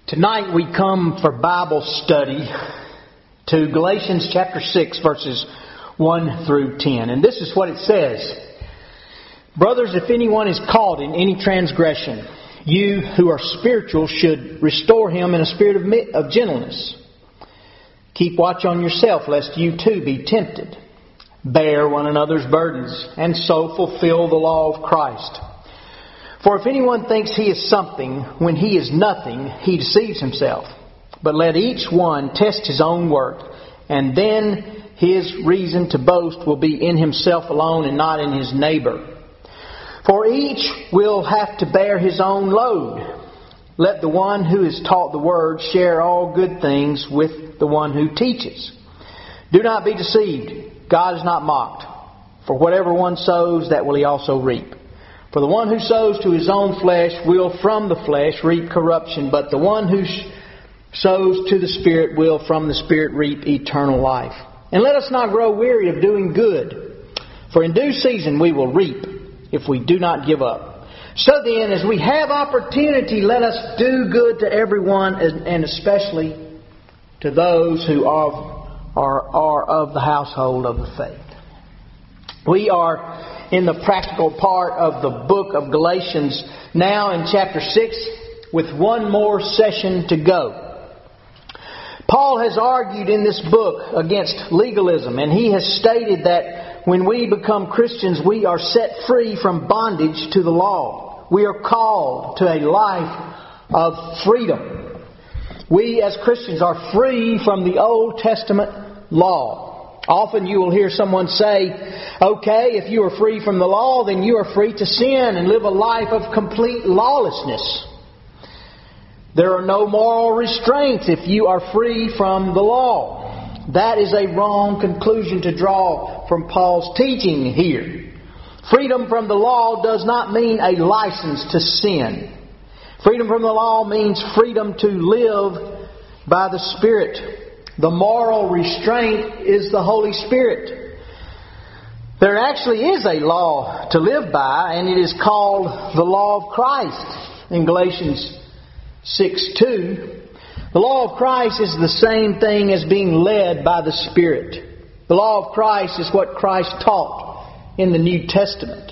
Tonight we come for Bible study to Galatians chapter 6 verses 1 through 10. And this is what it says. Brothers, if anyone is caught in any transgression, you who are spiritual should restore him in a spirit of gentleness. Keep watch on yourself, lest you too be tempted. Bear one another's burdens, and so fulfill the law of Christ. For if anyone thinks he is something when he is nothing, he deceives himself. But let each one test his own work, and then his reason to boast will be in himself alone and not in his neighbor. For each will have to bear his own load. Let the one who is taught the word share all good things with the one who teaches. Do not be deceived. God is not mocked. For whatever one sows, that will he also reap. For the one who sows to his own flesh will from the flesh reap corruption, but the one who sows to the Spirit will from the Spirit reap eternal life. And let us not grow weary of doing good, for in due season we will reap if we do not give up. So then, as we have opportunity, let us do good to everyone, and especially to those who are of the household of the faith. We are in the practical part of the book of Galatians, now in chapter 6, with one more session to go. Paul has argued in this book against legalism, and he has stated that when we become Christians, we are set free from bondage to the law. We are called to a life of freedom. We as Christians are free from the Old Testament law. Often you will hear someone say, okay, if you are free from the law, then you are free to sin and live a life of complete lawlessness. There are no moral restraints if you are free from the law. That is a wrong conclusion to draw from Paul's teaching here. Freedom from the law does not mean a license to sin. Freedom from the law means freedom to live by the Spirit. The moral restraint is the Holy Spirit. There actually is a law to live by, and it is called the law of Christ. In Galatians 6:2, the law of Christ is the same thing as being led by the Spirit. The law of Christ is what Christ taught in the New Testament.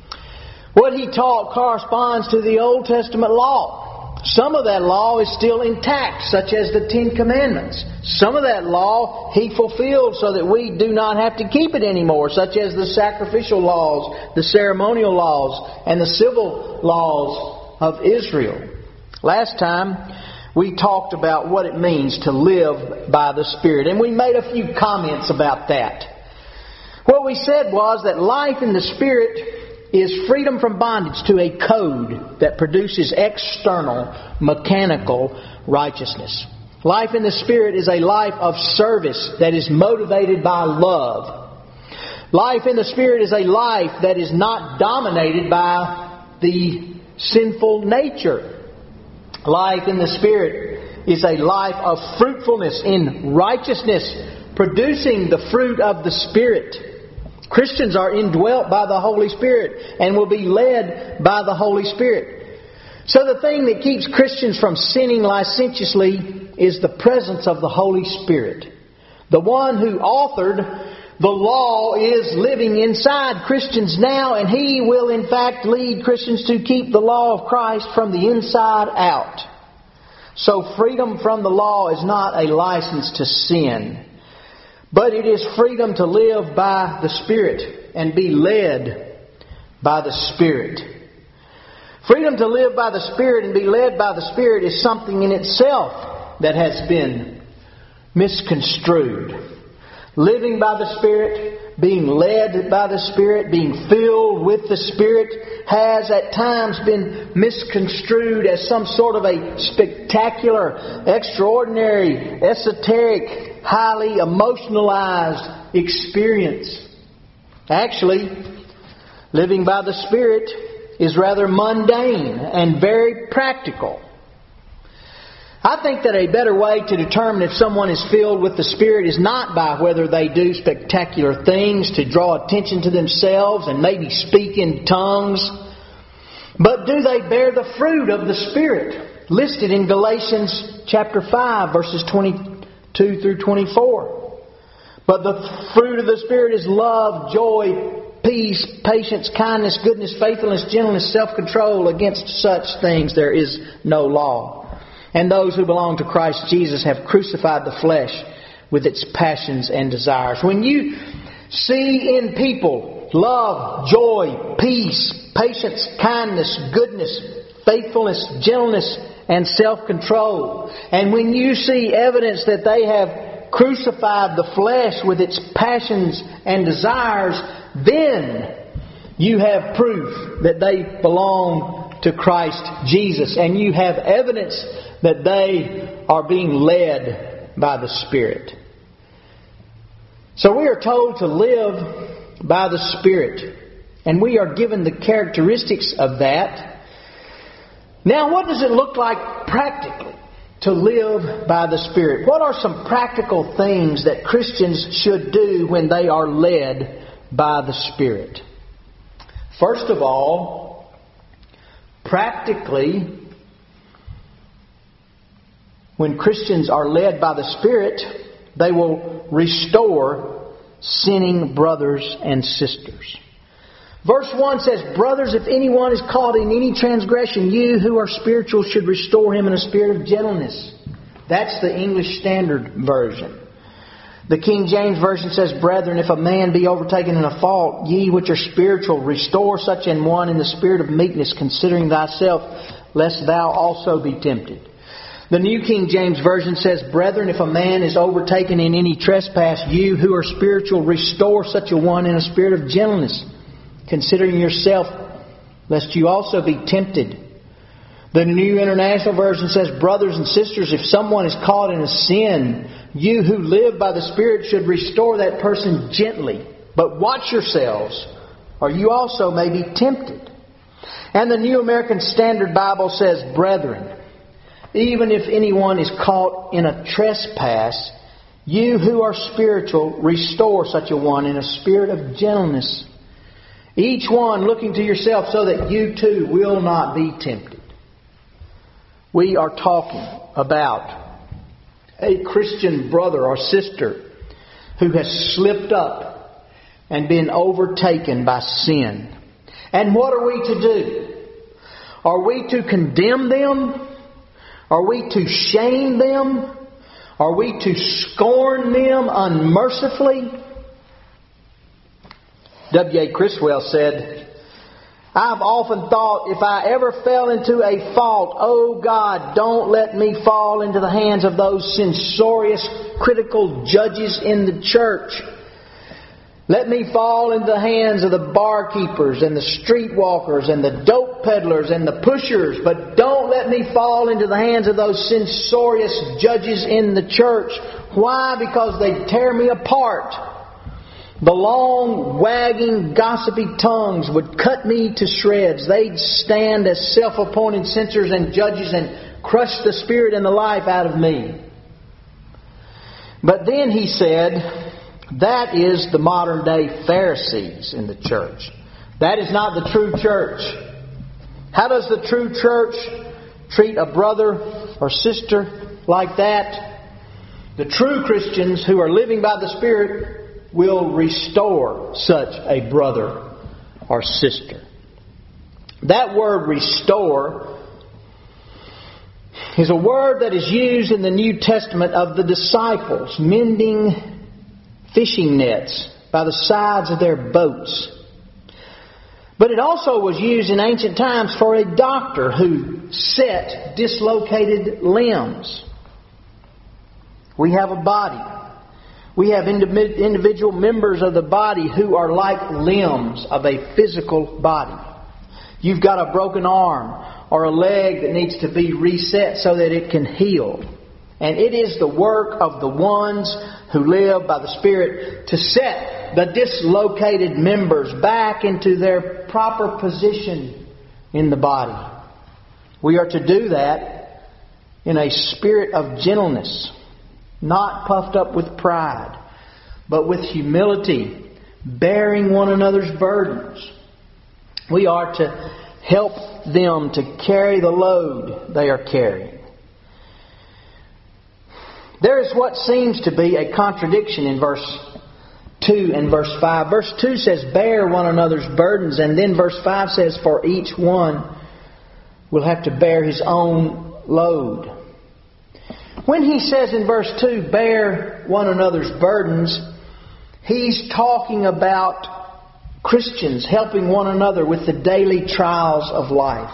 What He taught corresponds to the Old Testament law. Some of that law is still intact, such as the Ten Commandments. Some of that law He fulfilled so that we do not have to keep it anymore, such as the sacrificial laws, the ceremonial laws, and the civil laws of Israel. Last time we talked about what it means to live by the Spirit, and we made a few comments about that. What we said was that life in the Spirit is freedom from bondage to a code that produces external, mechanical righteousness. Life in the Spirit is a life of service that is motivated by love. Life in the Spirit is a life that is not dominated by the sinful nature. Life in the Spirit is a life of fruitfulness in righteousness, producing the fruit of the Spirit. Christians are indwelt by the Holy Spirit and will be led by the Holy Spirit. So the thing that keeps Christians from sinning licentiously is the presence of the Holy Spirit. The one who authored the law is living inside Christians now, and He will in fact lead Christians to keep the law of Christ from the inside out. So freedom from the law is not a license to sin, but it is freedom to live by the Spirit and be led by the Spirit. Freedom to live by the Spirit and be led by the Spirit is something in itself that has been misconstrued. Living by the Spirit, being led by the Spirit, being filled with the Spirit has at times been misconstrued as some sort of a spectacular, extraordinary, esoteric, highly emotionalized experience. Actually, living by the Spirit is rather mundane and very practical. I think that a better way to determine if someone is filled with the Spirit is not by whether they do spectacular things to draw attention to themselves and maybe speak in tongues, But do they bear the fruit of the Spirit, listed in Galatians chapter 5, verses 22 through 24? But the fruit of the Spirit is love, joy, peace, patience, kindness, goodness, faithfulness, gentleness, self-control. Against such things there is no law. And those who belong to Christ Jesus have crucified the flesh with its passions and desires. When you see in people love, joy, peace, patience, kindness, goodness, faithfulness, gentleness, and self-control, and when you see evidence that they have crucified the flesh with its passions and desires, then you have proof that they belong to Christ Jesus, and you have evidence that they are being led by the Spirit. So we are told to live by the Spirit, and we are given the characteristics of that. Now, what does it look like practically to live by the Spirit? What are some practical things that Christians should do when they are led by the Spirit? First of all, practically, when Christians are led by the Spirit, they will restore sinning brothers and sisters. Verse 1 says, "Brothers, if anyone is caught in any transgression, you who are spiritual should restore him in a spirit of gentleness." That's the English Standard Version. The King James Version says, "Brethren, if a man be overtaken in a fault, ye which are spiritual, restore such an one in the spirit of meekness, considering thyself, lest thou also be tempted." The New King James Version says, "Brethren, if a man is overtaken in any trespass, you who are spiritual, restore such a one in a spirit of gentleness, considering yourself, lest you also be tempted." The New International Version says, "Brothers and sisters, if someone is caught in a sin, you who live by the Spirit should restore that person gently. But watch yourselves, or you also may be tempted." And the New American Standard Bible says, "Brethren, even if anyone is caught in a trespass, you who are spiritual, restore such a one in a spirit of gentleness. Each one looking to yourself so that you too will not be tempted." We are talking about a Christian brother or sister who has slipped up and been overtaken by sin. And what are we to do? Are we to condemn them? Are we to shame them? Are we to scorn them unmercifully? W.A. Criswell said, "I've often thought if I ever fell into a fault, oh God, don't let me fall into the hands of those censorious, critical judges in the church. Let me fall into the hands of the barkeepers and the streetwalkers and the dope peddlers and the pushers, but don't let me fall into the hands of those censorious judges in the church." Why? Because they tear me apart. The long, wagging, gossipy tongues would cut me to shreds. They'd stand as self-appointed censors and judges and crush the spirit and the life out of me. But then he said, that is the modern day Pharisees in the church. That is not the true church. How does the true church treat a brother or sister like that? The true Christians who are living by the Spirit will restore such a brother or sister. That word restore is a word that is used in the New Testament of the disciples mending fishing nets by the sides of their boats. But it also was used in ancient times for a doctor who set dislocated limbs. We have a body. We have individual members of the body who are like limbs of a physical body. You've got a broken arm or a leg that needs to be reset so that it can heal. And it is the work of the ones who live by the Spirit to set the dislocated members back into their proper position in the body. We are to do that in a spirit of gentleness, not puffed up with pride, but with humility, bearing one another's burdens. We are to Help them to carry the load they are carrying. There is what seems to be a contradiction in verse 2 and verse 5. Verse 2 says, bear one another's burdens. And then verse 5 says, for each one will have to bear his own load. When he says in verse 2, bear one another's burdens, he's talking about Christians helping one another with the daily trials of life.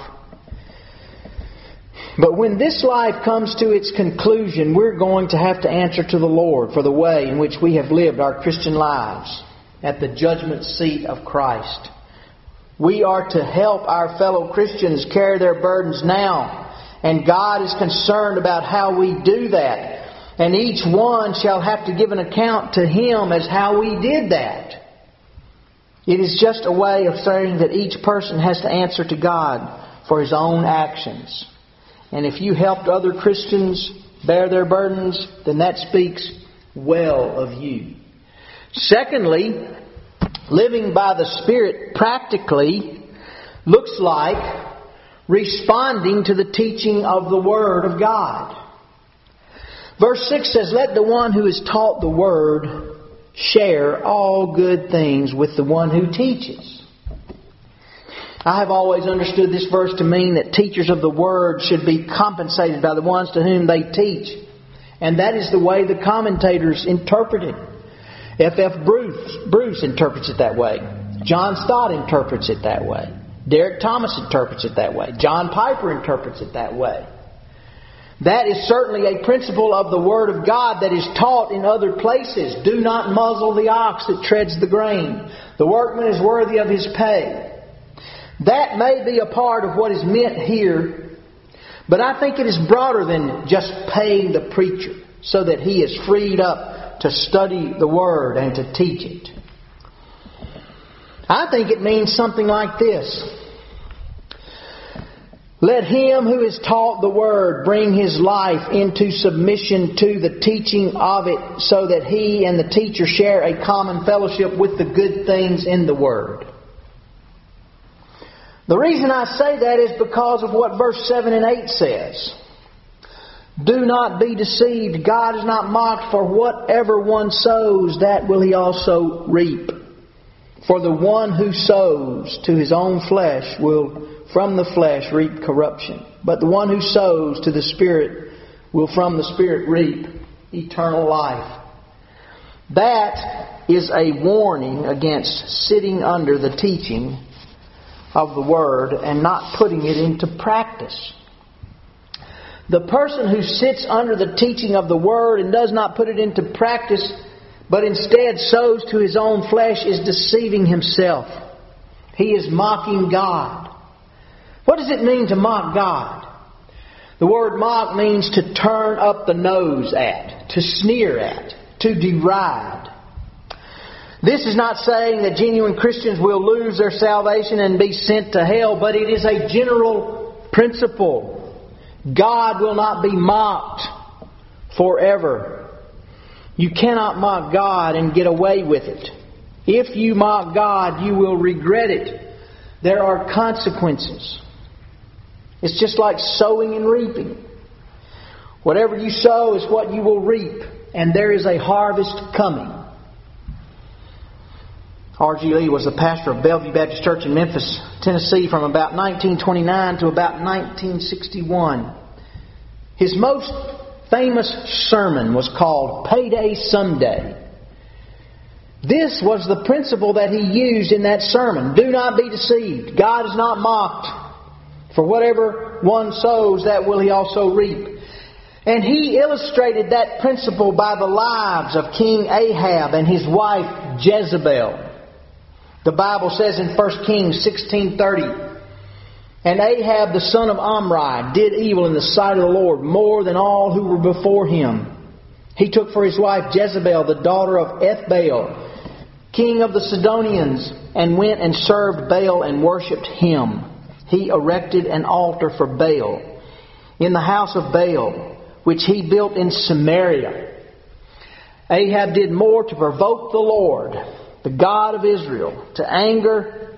But when this life comes to its conclusion, we're going to have to answer to the Lord for the way in which we have lived our Christian lives at the judgment seat of Christ. We are to help our fellow Christians carry their burdens now. And God is concerned about how we do that. And each one shall have to give an account to Him as how we did that. It is just a way of saying that each person has to answer to God for his own actions. And if you helped other Christians bear their burdens, then that speaks well of you. Secondly, living by the Spirit practically looks like responding to the teaching of the Word of God. Verse 6 says, let the one who is taught the Word share all good things with the one who teaches. I have always understood this verse to mean that teachers of the Word should be compensated by the ones to whom they teach. And that is the way the commentators interpret it. F.F. Bruce interprets it that way. John Stott interprets it that way. Derek Thomas interprets it that way. John Piper interprets it that way. That is certainly a principle of the Word of God that is taught in other places. Do not muzzle the ox that treads the grain. The workman is worthy of his pay. That may be a part of what is meant here, but I think it is broader than just paying the preacher so that he is freed up to study the Word and to teach it. I think it means something like this. Let him who is taught the Word bring his life into submission to the teaching of it so that he and the teacher share a common fellowship with the good things in the Word. The reason I say that is because of what verse 7 and 8 says. Do not be deceived. God is not mocked, for whatever one sows, that will he also reap. For the one who sows to his own flesh will from the flesh reap corruption. But the one who sows to the Spirit will from the Spirit reap eternal life. That is a warning against sitting under the teaching of the Word and not putting it into practice. The person who sits under the teaching of the Word and does not put it into practice, but instead sows to his own flesh, is deceiving himself. He is mocking God. What does it mean to mock God? The word mock means to turn up the nose at, to sneer at, to deride. This is not saying that genuine Christians will lose their salvation and be sent to hell, but it is a general principle. God will not be mocked forever. You cannot mock God and get away with it. If you mock God, you will regret it. There are consequences. It's just like sowing and reaping. Whatever you sow is what you will reap, and there is a harvest coming. R.G. Lee was the pastor of Bellevue Baptist Church in Memphis, Tennessee from about 1929 to about 1961. His most famous sermon was called Payday Someday. This was the principle that he used in that sermon. Do not be deceived. God is not mocked. For whatever one sows, that will he also reap. And he illustrated that principle by the lives of King Ahab and his wife Jezebel. The Bible says in 1 Kings 16:30, and Ahab the son of Omri did evil in the sight of the Lord more than all who were before him. He took for his wife Jezebel, the daughter of Ethbaal, king of the Sidonians, and went and served Baal and worshipped him. He erected an altar for Baal in the house of Baal, which he built in Samaria. Ahab did more to provoke the Lord, the God of Israel, to anger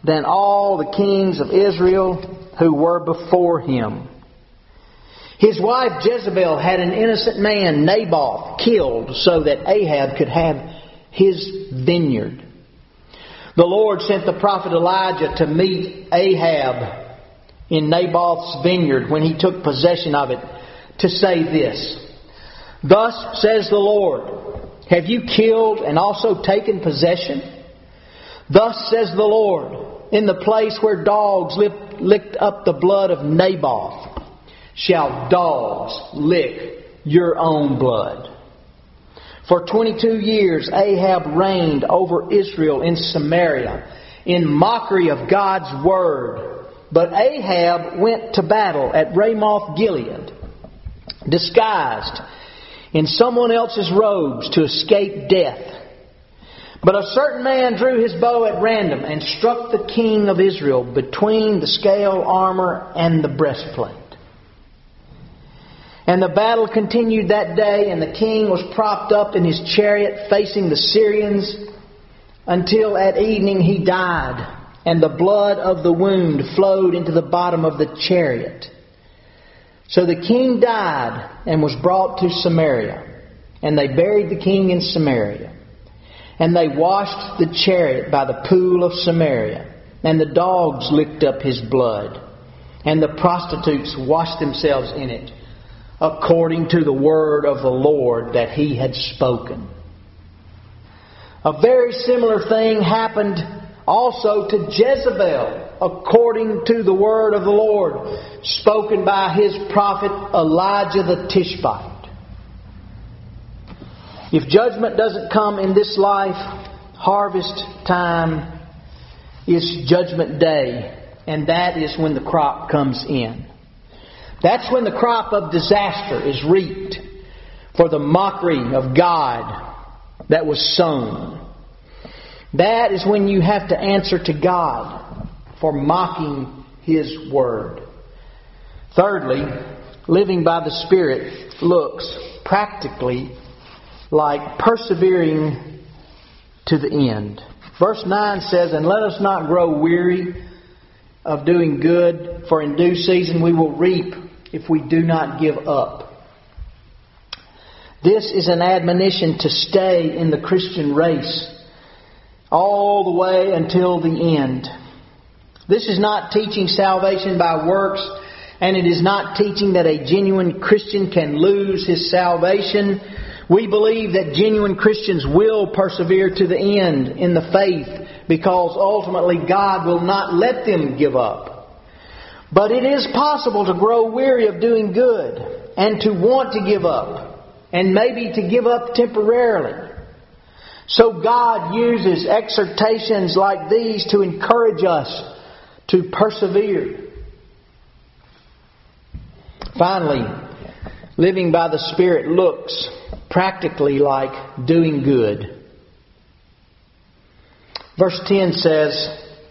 than all the kings of Israel who were before him. His wife Jezebel had an innocent man, Naboth, killed so that Ahab could have his vineyard. The Lord sent the prophet Elijah to meet Ahab in Naboth's vineyard when he took possession of it, to say this: "Thus says the Lord, have you killed and also taken possession? Thus says the Lord, in the place where dogs licked up the blood of Naboth, shall dogs lick your own blood." For 22 years Ahab reigned over Israel in Samaria in mockery of God's word. But Ahab went to battle at Ramoth Gilead, disguised in someone else's robes to escape death. But a certain man drew his bow at random and struck the king of Israel between the scale armor and the breastplate. And the battle continued that day, and the king was propped up in his chariot facing the Syrians until at evening he died, and the blood of the wound flowed into the bottom of the chariot. So the king died and was brought to Samaria, and they buried the king in Samaria. And they washed the chariot by the pool of Samaria, and the dogs licked up his blood, and the prostitutes washed themselves in it, according to the word of the Lord that he had spoken. A very similar thing happened also to Jezebel, according to the word of the Lord, spoken by his prophet Elijah the Tishbite. If judgment doesn't come in this life, harvest time is judgment day, and that is when the crop comes in. That's when the crop of disaster is reaped for the mockery of God that was sown. That is when you have to answer to God for mocking His Word. Thirdly, living by the Spirit looks practically like persevering to the end. Verse 9 says, "And let us not grow weary of doing good, for in due season we will reap if we do not give up." This is an admonition to stay in the Christian race all the way until the end. This is not teaching salvation by works, and it is not teaching that a genuine Christian can lose his salvation. We believe that genuine Christians will persevere to the end in the faith, because ultimately God will not let them give up. But it is possible to grow weary of doing good and to want to give up, and maybe to give up temporarily. So God uses exhortations like these to encourage us to persevere. Finally, living by the Spirit looks practically like doing good. Verse 10 says,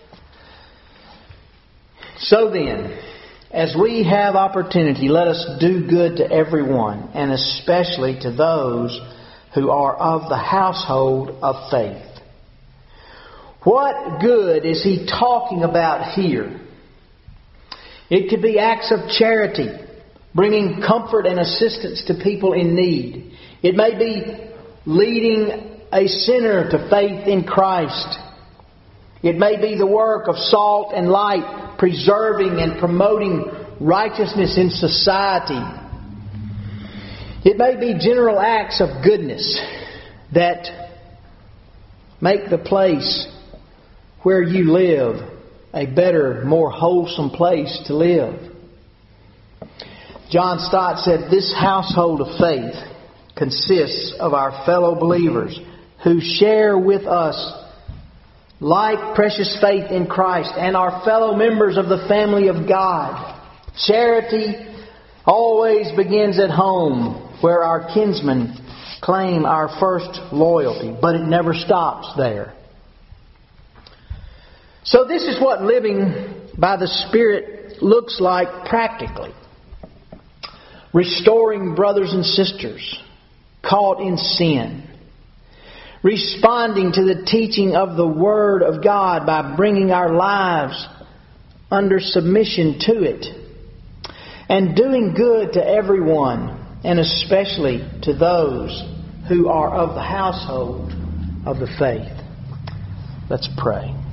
"So then, as we have opportunity, let us do good to everyone, and especially to those who are of the household of faith." What good is he talking about here? It could be acts of charity, bringing comfort and assistance to people in need. It may be leading a sinner to faith in Christ. It may be the work of salt and light, preserving and promoting righteousness in society. It may be general acts of goodness that make the place where you live a better, more wholesome place to live. John Stott said, "This household of faith consists of our fellow believers who share with us like precious faith in Christ and are fellow members of the family of God. Charity always begins at home, where our kinsmen claim our first loyalty, but it never stops there." So this is what living by the Spirit looks like practically. Restoring brothers and sisters caught in sin. responding to the teaching of the Word of God by bringing our lives under submission to it, and doing good to everyone, and especially to those who are of the household of the faith. Let's pray.